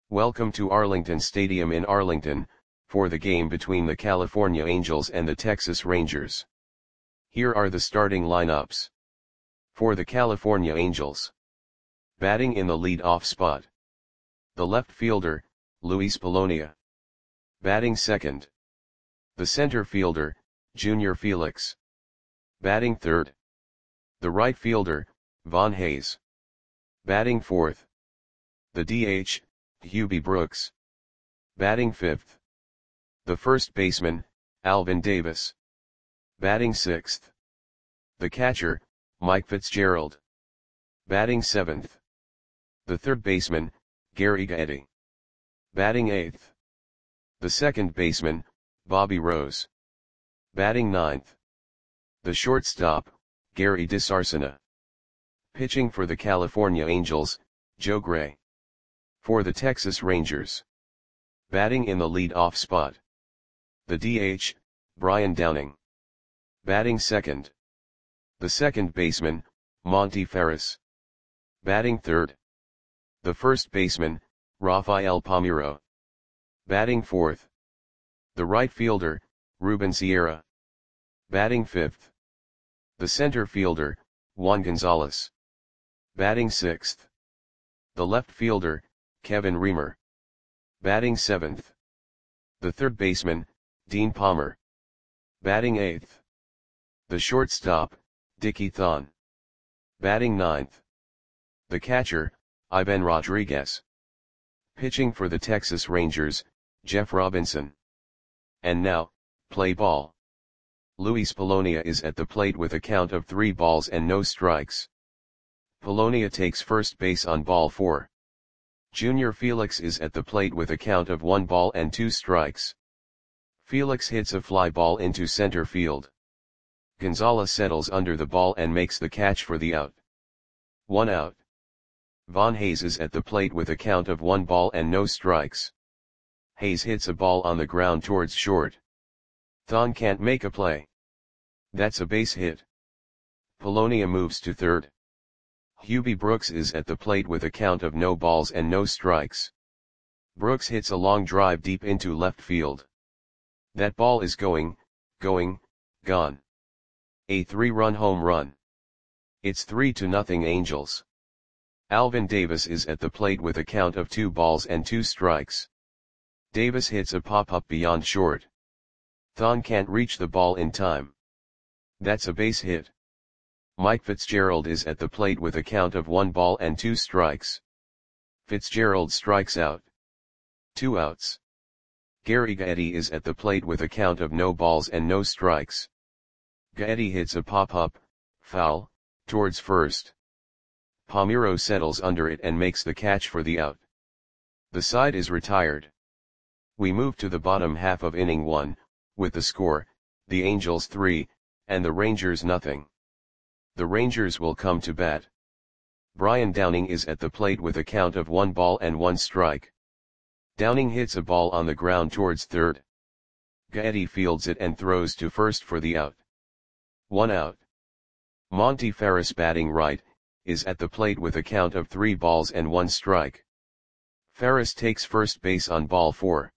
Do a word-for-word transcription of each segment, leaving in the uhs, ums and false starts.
Welcome to Arlington Stadium in Arlington, for the game between the California Angels and the Texas Rangers. Here are the starting lineups. For the California Angels. Batting in the lead-off spot. The left fielder, Luis Polonia. Batting second. The center fielder, Junior Felix. Batting third. The right fielder, Von Hayes. Batting fourth. The D H, Hubie Brooks. Batting fifth. The first baseman, Alvin Davis. Batting sixth. The catcher, Mike Fitzgerald. Batting seventh. The third baseman, Gary Gaetti. Batting eighth. The second baseman, Bobby Rose. Batting ninth. The shortstop, Gary DiSarcina. Pitching for the California Angels, Joe Gray. For the Texas Rangers. Batting in the lead-off spot. The D H, Brian Downing. Batting second. The second baseman, Monty Ferris. Batting third. The first baseman, Rafael Palmeiro. Batting fourth. The right fielder, Ruben Sierra. Batting fifth. The center fielder, Juan Gonzalez. Batting sixth. The left fielder, Kevin Reamer. Batting seventh. The third baseman, Dean Palmer. Batting eighth. The shortstop, Dickie Thon. Batting ninth. The catcher, Ivan Rodriguez. Pitching for the Texas Rangers, Jeff Robinson. And now, play ball. Luis Polonia is at the plate with a count of three balls and no strikes. Polonia takes first base on ball four. Junior Felix is at the plate with a count of one ball and two strikes. Felix hits a fly ball into center field. Gonzalez settles under the ball and makes the catch for the out. One out. Von Hayes is at the plate with a count of one ball and no strikes. Hayes hits a ball on the ground towards short. Thon can't make a play. That's a base hit. Polonia moves to third. Hubie Brooks is at the plate with a count of no balls and no strikes. Brooks hits a long drive deep into left field. That ball is going, going, gone. A three-run home run. It's three to nothing Angels. Alvin Davis is at the plate with a count of two balls and two strikes. Davis hits a pop-up beyond short. Thon can't reach the ball in time. That's a base hit. Mike Fitzgerald is at the plate with a count of one ball and two strikes. Fitzgerald strikes out. Two outs. Gary Gaetti is at the plate with a count of no balls and no strikes. Gaetti hits a pop-up, foul, towards first. Palmeiro settles under it and makes the catch for the out. The side is retired. We move to the bottom half of inning one, with the score, the Angels three, and the Rangers nothing. The Rangers will come to bat. Brian Downing is at the plate with a count of one ball and one strike. Downing hits a ball on the ground towards third. Gaetti fields it and throws to first for the out. One out. Monty Ferris, batting right, is at the plate with a count of three balls and one strike. Ferris takes first base on ball four.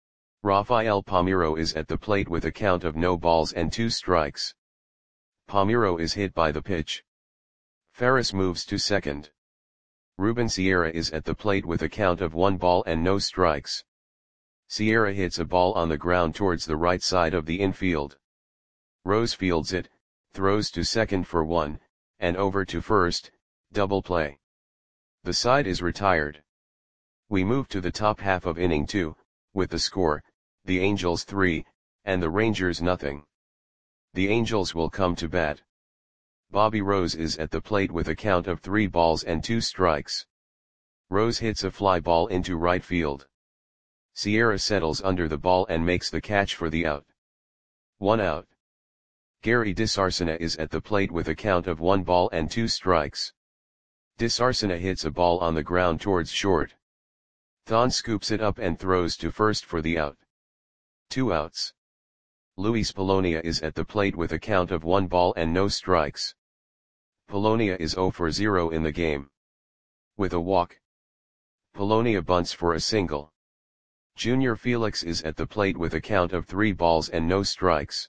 Rafael Palmeiro is at the plate with a count of no balls and two strikes. Palmeiro is hit by the pitch. Ferris moves to second. Ruben Sierra is at the plate with a count of one ball and no strikes. Sierra hits a ball on the ground towards the right side of the infield. Rose fields it, throws to second for one, and over to first, double play. The side is retired. We move to the top half of inning two, with the score, the Angels three, and the Rangers nothing. The Angels will come to bat. Bobby Rose is at the plate with a count of three balls and two strikes. Rose hits a fly ball into right field. Sierra settles under the ball and makes the catch for the out. One out. Gary DiSarcina is at the plate with a count of one ball and two strikes. DiSarcina hits a ball on the ground towards short. Thon scoops it up and throws to first for the out. Two outs. Luis Polonia is at the plate with a count of one ball and no strikes. Polonia is zero for zero in the game. With a walk. Polonia bunts for a single. Junior Felix is at the plate with a count of three balls and no strikes.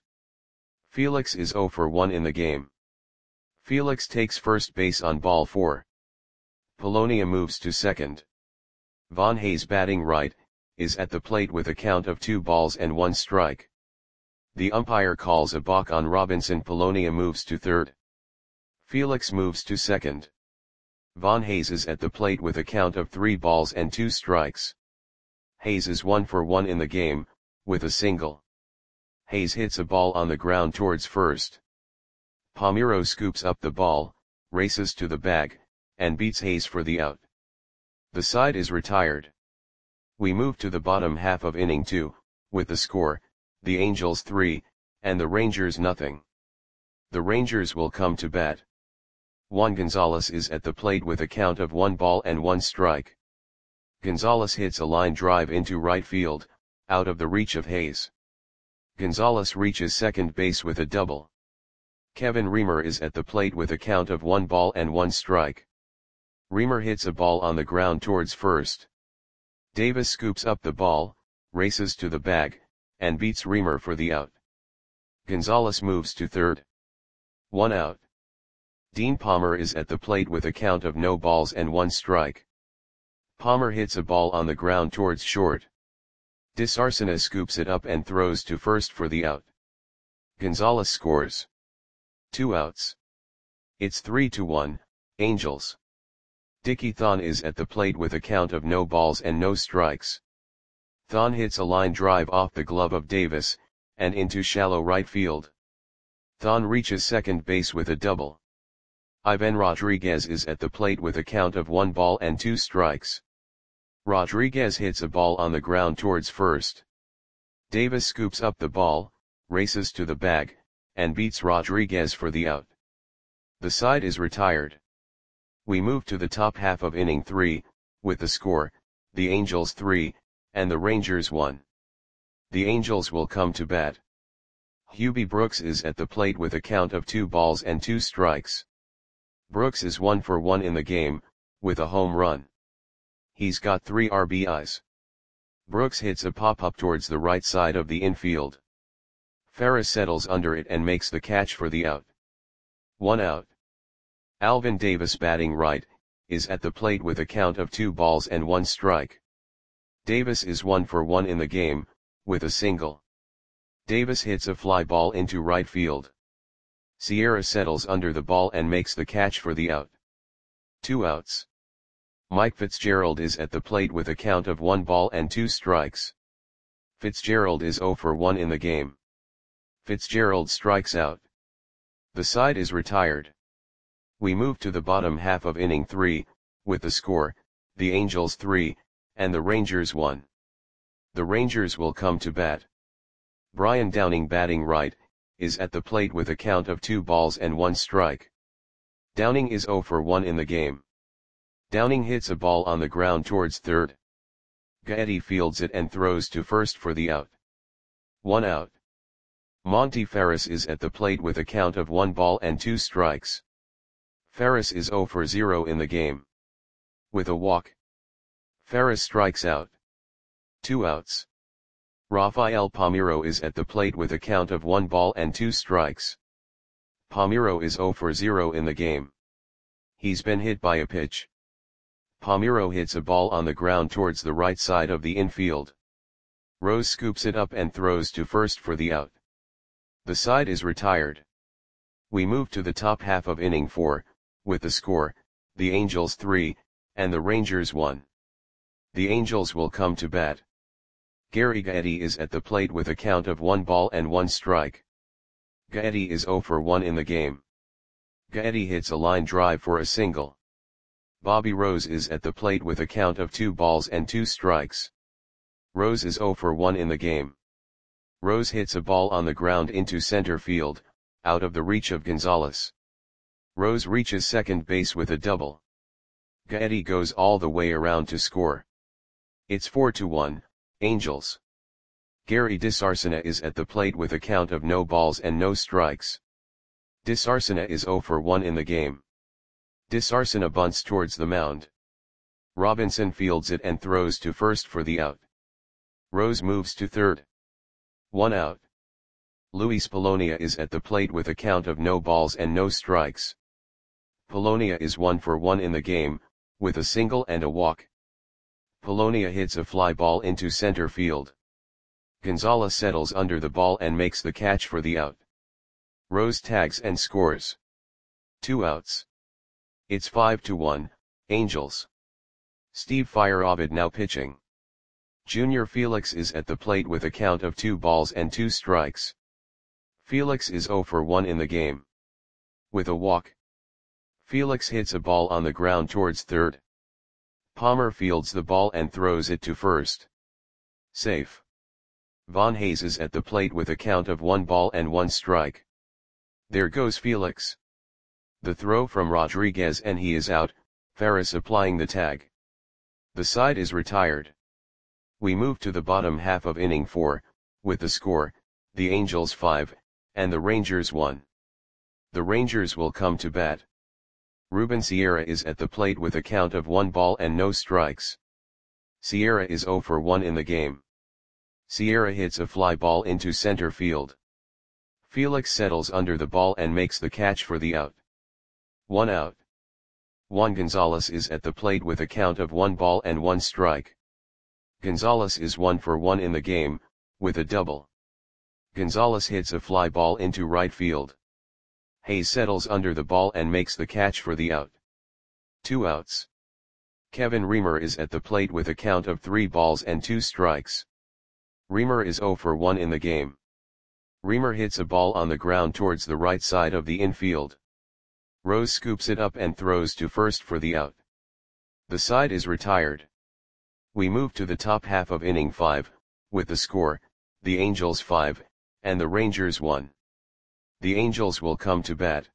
Felix is zero for one in the game. Felix takes first base on ball four. Polonia moves to second. Von Hayes, batting right, is at the plate with a count of two balls and one strike. The umpire calls a balk on Robinson. Polonia moves to third. Felix moves to second. Von Hayes is at the plate with a count of three balls and two strikes. Hayes is one for one in the game, with a single. Hayes hits a ball on the ground towards first. Palmeiro scoops up the ball, races to the bag, and beats Hayes for the out. The side is retired. We move to the bottom half of inning two, with the score, the Angels three, and the Rangers nothing. The Rangers will come to bat. Juan Gonzalez is at the plate with a count of one ball and one strike. Gonzalez hits a line drive into right field, out of the reach of Hayes. Gonzalez reaches second base with a double. Kevin Reamer is at the plate with a count of one ball and one strike. Reamer hits a ball on the ground towards first. Davis scoops up the ball, races to the bag, and beats Reamer for the out. Gonzalez moves to third. One out. Dean Palmer is at the plate with a count of no balls and one strike. Palmer hits a ball on the ground towards short. Disarcina scoops it up and throws to first for the out. Gonzalez scores. Two outs. It's three to one, Angels. Dickie Thon is at the plate with a count of no balls and no strikes. Thon hits a line drive off the glove of Davis, and into shallow right field. Thon reaches second base with a double. Ivan Rodriguez is at the plate with a count of one ball and two strikes. Rodriguez hits a ball on the ground towards first. Davis scoops up the ball, races to the bag, and beats Rodriguez for the out. The side is retired. We move to the top half of inning three, with the score, the Angels three, and the Rangers one. The Angels will come to bat. Hubie Brooks is at the plate with a count of two balls and two strikes. Brooks is one for one in the game, with a home run. He's got three R B Is. Brooks hits a pop-up towards the right side of the infield. Ferris settles under it and makes the catch for the out. One out. Alvin Davis, batting right, is at the plate with a count of two balls and one strike. Davis is one for one in the game, with a single. Davis hits a fly ball into right field. Sierra settles under the ball and makes the catch for the out. Two outs. Mike Fitzgerald is at the plate with a count of one ball and two strikes. Fitzgerald is zero for one in the game. Fitzgerald strikes out. The side is retired. We move to the bottom half of inning three, with the score, the Angels three, and the Rangers one. The Rangers will come to bat. Brian Downing, batting right, is at the plate with a count of two balls and one strike. Downing is zero for one in the game. Downing hits a ball on the ground towards third. Gaetti fields it and throws to first for the out. One out. Monty Ferris is at the plate with a count of one ball and two strikes. Ferris is zero for zero in the game. With a walk. Ferris strikes out. Two outs. Rafael Palmeiro is at the plate with a count of one ball and two strikes. Palmeiro is zero for zero in the game. He's been hit by a pitch. Palmeiro hits a ball on the ground towards the right side of the infield. Rose scoops it up and throws to first for the out. The side is retired. We move to the top half of inning four, with the score, the Angels three, and the Rangers one. The Angels will come to bat. Gary Gaetti is at the plate with a count of one ball and one strike. Gaetti is zero for one in the game. Gaetti hits a line drive for a single. Bobby Rose is at the plate with a count of two balls and two strikes. Rose is zero for one in the game. Rose hits a ball on the ground into center field, out of the reach of Gonzalez. Rose reaches second base with a double. Gaetti goes all the way around to score. It's four to one, Angels. Gary Disarcina is at the plate with a count of no balls and no strikes. Disarcina is zero for one in the game. Disarcina bunts towards the mound. Robinson fields it and throws to first for the out. Rose moves to third. One out. Luis Polonia is at the plate with a count of no balls and no strikes. Polonia is one for one in the game, with a single and a walk. Polonia hits a fly ball into center field. Gonzalez settles under the ball and makes the catch for the out. Rose tags and scores. Two outs. It's five to one, Angels. Steve Feierabend now pitching. Junior Felix is at the plate with a count of two balls and two strikes. Felix is zero for one in the game. With a walk. Felix hits a ball on the ground towards third. Palmer fields the ball and throws it to first. Safe. Von Hayes is at the plate with a count of one ball and one strike. There goes Felix. The throw from Rodriguez and he is out, Ferris applying the tag. The side is retired. We move to the bottom half of inning four, with the score, the Angels five, and the Rangers one. The Rangers will come to bat. Ruben Sierra is at the plate with a count of one ball and no strikes. Sierra is zero for one in the game. Sierra hits a fly ball into center field. Felix settles under the ball and makes the catch for the out. One out. Juan Gonzalez is at the plate with a count of one ball and one strike. Gonzalez is one for one in the game, with a double. Gonzalez hits a fly ball into right field. Hayes settles under the ball and makes the catch for the out. Two outs. Kevin Reamer is at the plate with a count of three balls and two strikes. Reamer is zero for one in the game. Reamer hits a ball on the ground towards the right side of the infield. Rose scoops it up and throws to first for the out. The side is retired. We move to the top half of inning five, with the score, the Angels five, and the Rangers one. The Angels will come to bat.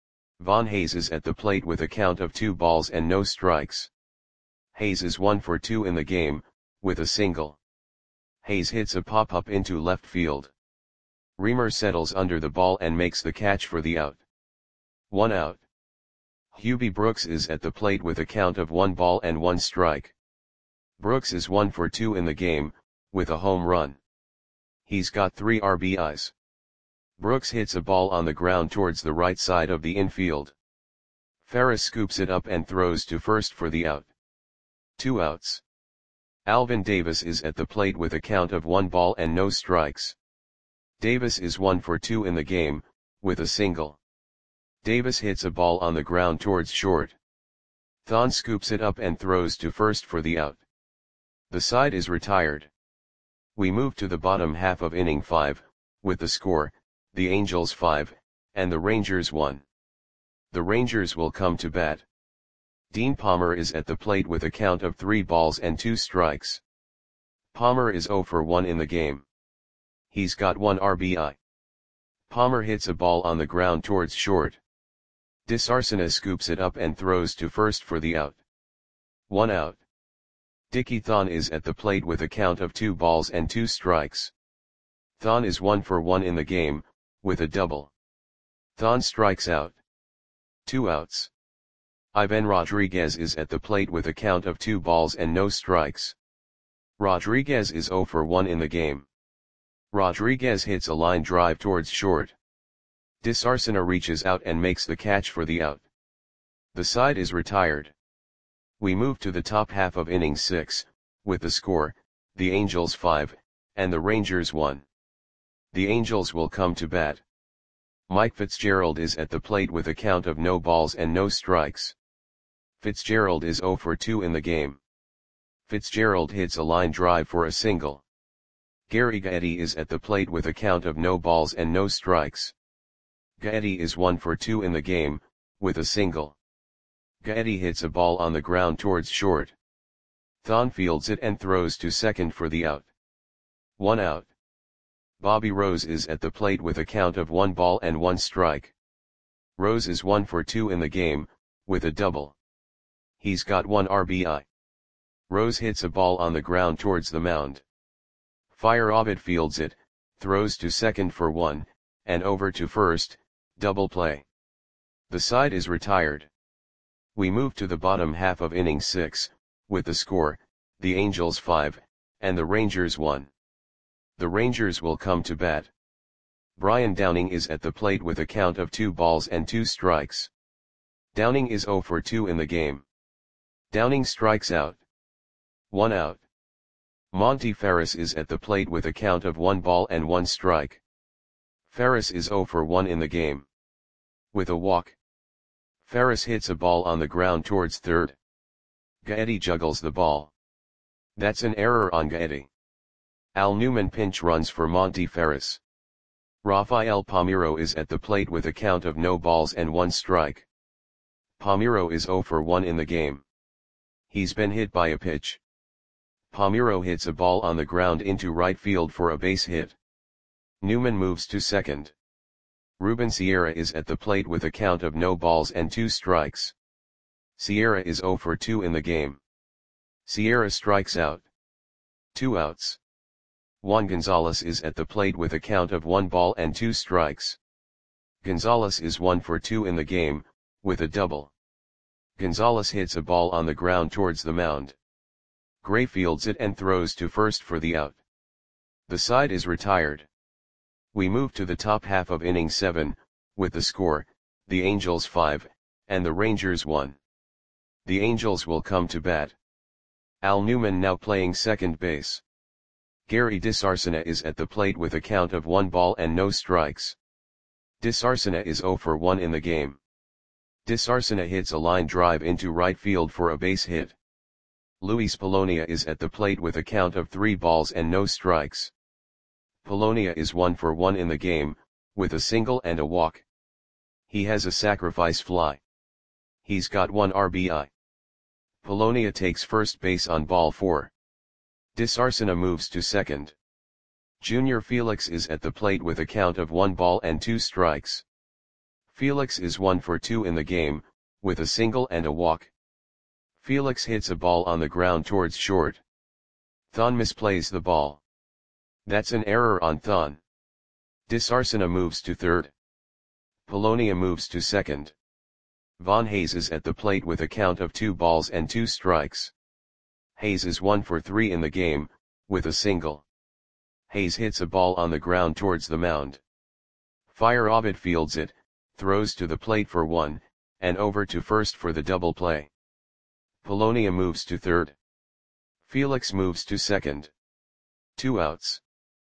Von Hayes is at the plate with a count of two balls and no strikes. Hayes is one for two in the game, with a single. Hayes hits a pop-up into left field. Reamer settles under the ball and makes the catch for the out. One out. Hubie Brooks is at the plate with a count of one ball and one strike. Brooks is one for two in the game, with a home run. He's got three R B Is. Brooks hits a ball on the ground towards the right side of the infield. Ferris scoops it up and throws to first for the out. Two outs. Alvin Davis is at the plate with a count of one ball and no strikes. Davis is one for two in the game, with a single. Davis hits a ball on the ground towards short. Thon scoops it up and throws to first for the out. The side is retired. We move to the bottom half of inning five, with the score, the Angels five, and the Rangers one. The Rangers will come to bat. Dean Palmer is at the plate with a count of three balls and two strikes. Palmer is zero for one in the game. He's got one R B I. Palmer hits a ball on the ground towards short. DeSarcina scoops it up and throws to first for the out. One out. Dickie Thon is at the plate with a count of two balls and two strikes. Thon is one for one in the game, with a double. Thon strikes out. Two outs. Ivan Rodriguez is at the plate with a count of two balls and no strikes. Rodriguez is zero for one in the game. Rodriguez hits a line drive towards short. DeSarcina reaches out and makes the catch for the out. The side is retired. We move to the top half of inning six, with the score, the Angels five, and the Rangers one. The Angels will come to bat. Mike Fitzgerald is at the plate with a count of no balls and no strikes. Fitzgerald is zero for two in the game. Fitzgerald hits a line drive for a single. Gary Gaetti is at the plate with a count of no balls and no strikes. Gaetti is one for two in the game, with a single. Gaetti hits a ball on the ground towards short. Thon fields it and throws to second for the out. One out. Bobby Rose is at the plate with a count of one ball and one strike. Rose is one for two in the game, with a double. He's got one R B I. Rose hits a ball on the ground towards the mound. Feierabend fields it, throws to second for one, and over to first, double play. The side is retired. We move to the bottom half of inning six, with the score, the Angels five, and the Rangers one. The Rangers will come to bat. Brian Downing is at the plate with a count of two balls and two strikes. Downing is zero for two in the game. Downing strikes out. One out. Monty Ferris is at the plate with a count of one ball and one strike. Ferris is zero for one in the game. With a walk. Ferris hits a ball on the ground towards third. Gaetti juggles the ball. That's an error on Gaetti. Al Newman pinch runs for Monty Ferris. Rafael Palmeiro is at the plate with a count of no balls and one strike. Palmeiro is zero for one in the game. He's been hit by a pitch. Palmeiro hits a ball on the ground into right field for a base hit. Newman moves to second. Ruben Sierra is at the plate with a count of no balls and two strikes. Sierra is zero for two in the game. Sierra strikes out. Two outs. Juan Gonzalez is at the plate with a count of one ball and two strikes. Gonzalez is one for two in the game, with a double. Gonzalez hits a ball on the ground towards the mound. Gray fields it and throws to first for the out. The side is retired. We move to the top half of inning seven, with the score, the Angels five, and the Rangers one. The Angels will come to bat. Al Newman now playing second base. Gary DiSarcina is at the plate with a count of one ball and no strikes. DiSarcina is zero for one in the game. DiSarcina hits a line drive into right field for a base hit. Luis Polonia is at the plate with a count of three balls and no strikes. Polonia is one for one in the game, with a single and a walk. He has a sacrifice fly. He's got one R B I. Polonia takes first base on ball four. DiSarcina moves to second. Junior Felix is at the plate with a count of one ball and two strikes. Felix is one for two in the game, with a single and a walk. Felix hits a ball on the ground towards short. Thon misplays the ball. That's an error on Thon. DiSarcina moves to third. Polonia moves to second. Von Hayes is at the plate with a count of two balls and two strikes. Hayes is one for three in the game, with a single. Hayes hits a ball on the ground towards the mound. Fire Ovid fields it, throws to the plate for one, and over to first for the double play. Polonia moves to third. Felix moves to second. Two outs.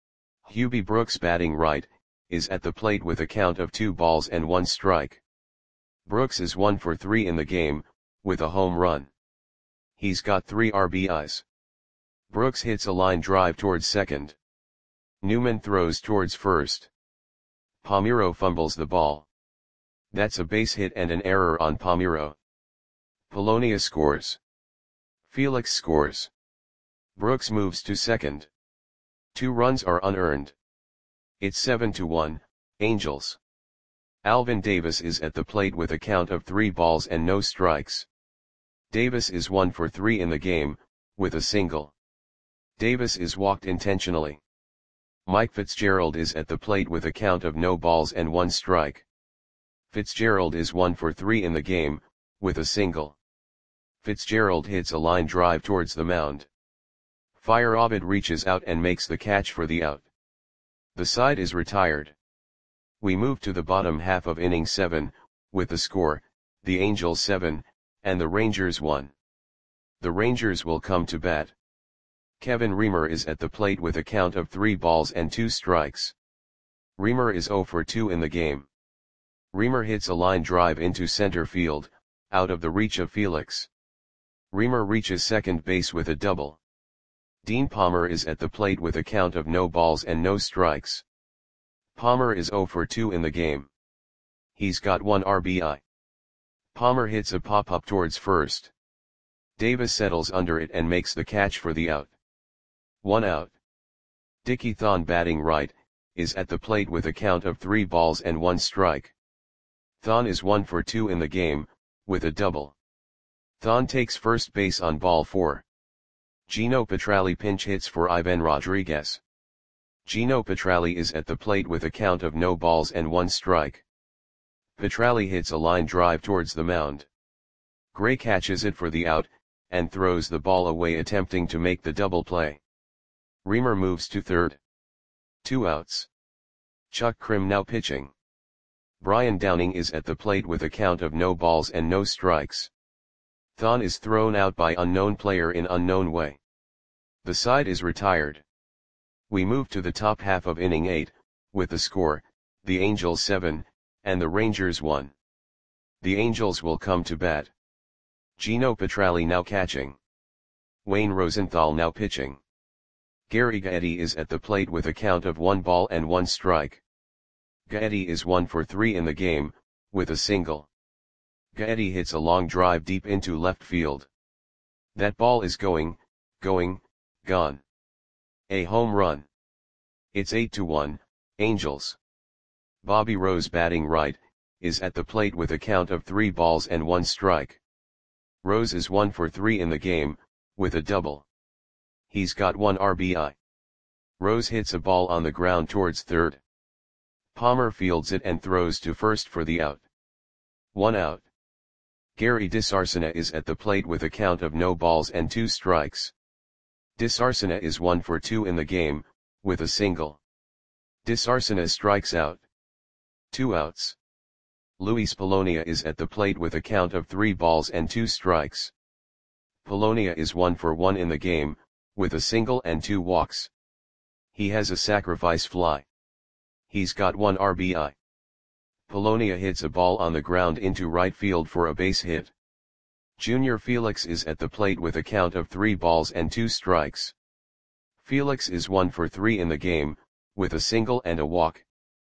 Hubie Brooks batting right, is at the plate with a count of two balls and one strike. Brooks is one for three in the game, with a home run. He's got three R B Is. Brooks hits a line drive towards second. Newman throws towards first. Palmeiro fumbles the ball. That's a base hit and an error on Palmeiro. Polonia scores. Felix scores. Brooks moves to second. Two runs are unearned. It's seven to one, Angels. Alvin Davis is at the plate with a count of three balls and no strikes. Davis is one for three in the game, with a single. Davis is walked intentionally. Mike Fitzgerald is at the plate with a count of no balls and one strike. Fitzgerald is one for three in the game, with a single. Fitzgerald hits a line drive towards the mound. Fire Ovid reaches out and makes the catch for the out. The side is retired. We move to the bottom half of inning seven, with the score, the Angels seven, and the Rangers one. The Rangers will come to bat. Kevin Reamer is at the plate with a count of three balls and two strikes. Reamer is zero for two in the game. Reamer hits a line drive into center field, out of the reach of Felix. Reamer reaches second base with a double. Dean Palmer is at the plate with a count of no balls and no strikes. Palmer is zero for two in the game. He's got one R B I. Palmer hits a pop-up towards first. Davis settles under it and makes the catch for the out. One out. Dickie Thon batting right, is at the plate with a count of three balls and one strike. Thon is one for two in the game, with a double. Thon takes first base on ball four. Gino Petralli pinch hits for Ivan Rodriguez. Gino Petralli is at the plate with a count of no balls and one strike. Petralli hits a line drive towards the mound. Gray catches it for the out, and throws the ball away attempting to make the double play. Reamer moves to third. Two outs. Chuck Krim now pitching. Brian Downing is at the plate with a count of no balls and no strikes. Thon is thrown out by unknown player in unknown way. The side is retired. We move to the top half of inning eight, with the score, the Angels seven, and the Rangers one. The Angels will come to bat. Gino Petralli now catching. Wayne Rosenthal now pitching. Gary Gaetti is at the plate with a count of one ball and one strike. Gaetti is one for three in the game, with a single. Gaetti hits a long drive deep into left field. That ball is going, going, gone. A home run. It's eight to one, Angels. Bobby Rose batting right, is at the plate with a count of three balls and one strike. Rose is one for three in the game, with a double. He's got one R B I. Rose hits a ball on the ground towards third. Palmer fields it and throws to first for the out. One out. Gary DiSarcina is at the plate with a count of no balls and two strikes. DiSarcina is one for two in the game, with a single. DiSarcina strikes out. Two outs. Luis Polonia is at the plate with a count of three balls and two strikes. Polonia is one for one in the game, with a single and two walks. He has a sacrifice fly. He's got one R B I. Polonia hits a ball on the ground into right field for a base hit. Junior Felix is at the plate with a count of three balls and two strikes. Felix is one for three in the game, with a single and a walk.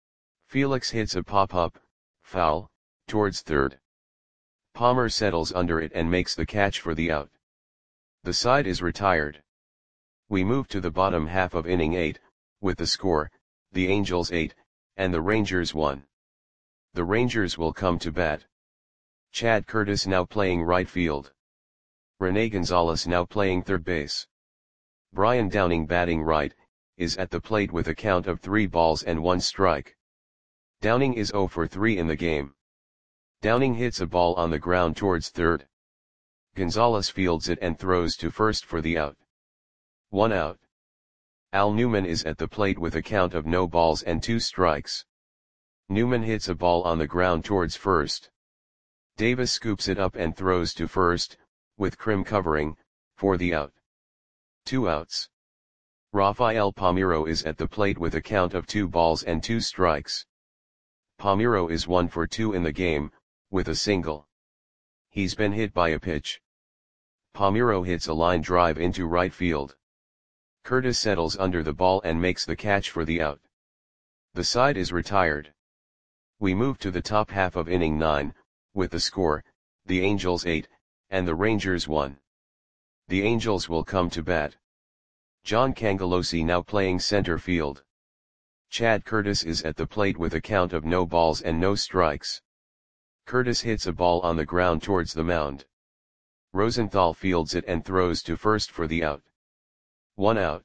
Felix hits a pop-up, foul, towards third. Palmer settles under it and makes the catch for the out. The side is retired. We move to the bottom half of inning eight, with the score, the Angels eight, and the Rangers one. The Rangers will come to bat. Chad Curtis now playing right field. Rene Gonzalez now playing third base. Brian Downing batting right, is at the plate with a count of three balls and one strike. Downing is zero for three in the game. Downing hits a ball on the ground towards third. Gonzalez fields it and throws to first for the out. One out. Al Newman is at the plate with a count of no balls and two strikes. Newman hits a ball on the ground towards first. Davis scoops it up and throws to first, with Krim covering, for the out. Two outs. Rafael Palmeiro is at the plate with a count of two balls and two strikes. Palmeiro is one for two in the game, with a single. He's been hit by a pitch. Palmeiro hits a line drive into right field. Curtis settles under the ball and makes the catch for the out. The side is retired. We move to the top half of inning nine, with the score, the Angels eight, and the Rangers one. The Angels will come to bat. John Cangelosi now playing center field. Chad Curtis is at the plate with a count of no balls and no strikes. Curtis hits a ball on the ground towards the mound. Rosenthal fields it and throws to first for the out. One out.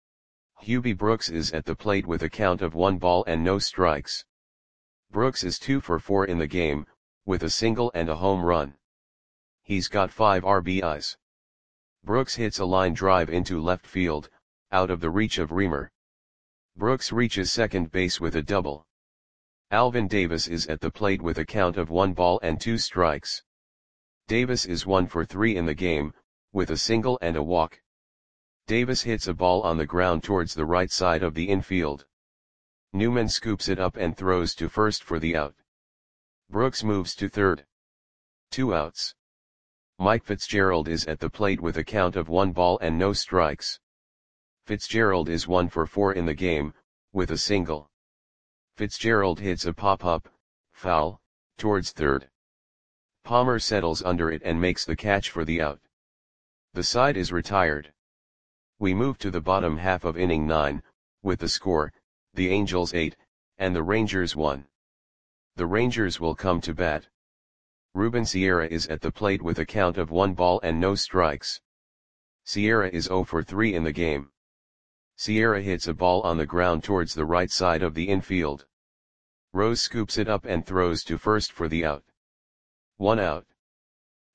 Hubie Brooks is at the plate with a count of one ball and no strikes. Brooks is two for four in the game, with a single and a home run. He's got five R B Is. Brooks hits a line drive into left field, out of the reach of Reamer. Brooks reaches second base with a double. Alvin Davis is at the plate with a count of one ball and two strikes. Davis is one for three in the game, with a single and a walk. Davis hits a ball on the ground towards the right side of the infield. Newman scoops it up and throws to first for the out. Brooks moves to third. Two outs. Mike Fitzgerald is at the plate with a count of one ball and no strikes. Fitzgerald is one for four in the game, with a single. Fitzgerald hits a pop-up, foul, towards third. Palmer settles under it and makes the catch for the out. The side is retired. We move to the bottom half of inning nine, with the score, the Angels eight, and the Rangers one. The Rangers will come to bat. Ruben Sierra is at the plate with a count of one ball and no strikes. Sierra is zero for three in the game. Sierra hits a ball on the ground towards the right side of the infield. Rose scoops it up and throws to first for the out. One out.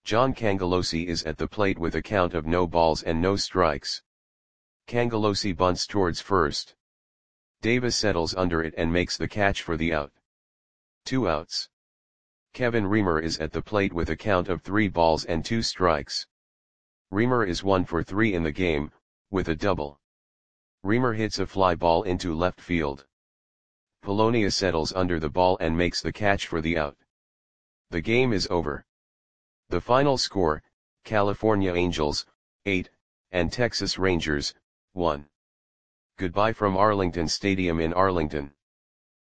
John Cangelosi is at the plate with a count of no balls and no strikes. Cangelosi bunts towards first. Davis settles under it and makes the catch for the out. Two outs. Kevin Reamer is at the plate with a count of three balls and two strikes. Reamer is one for three in the game, with a double. Reamer hits a fly ball into left field. Polonia settles under the ball and makes the catch for the out. The game is over. The final score, California Angels, eight, and Texas Rangers, one. Goodbye from Arlington Stadium in Arlington.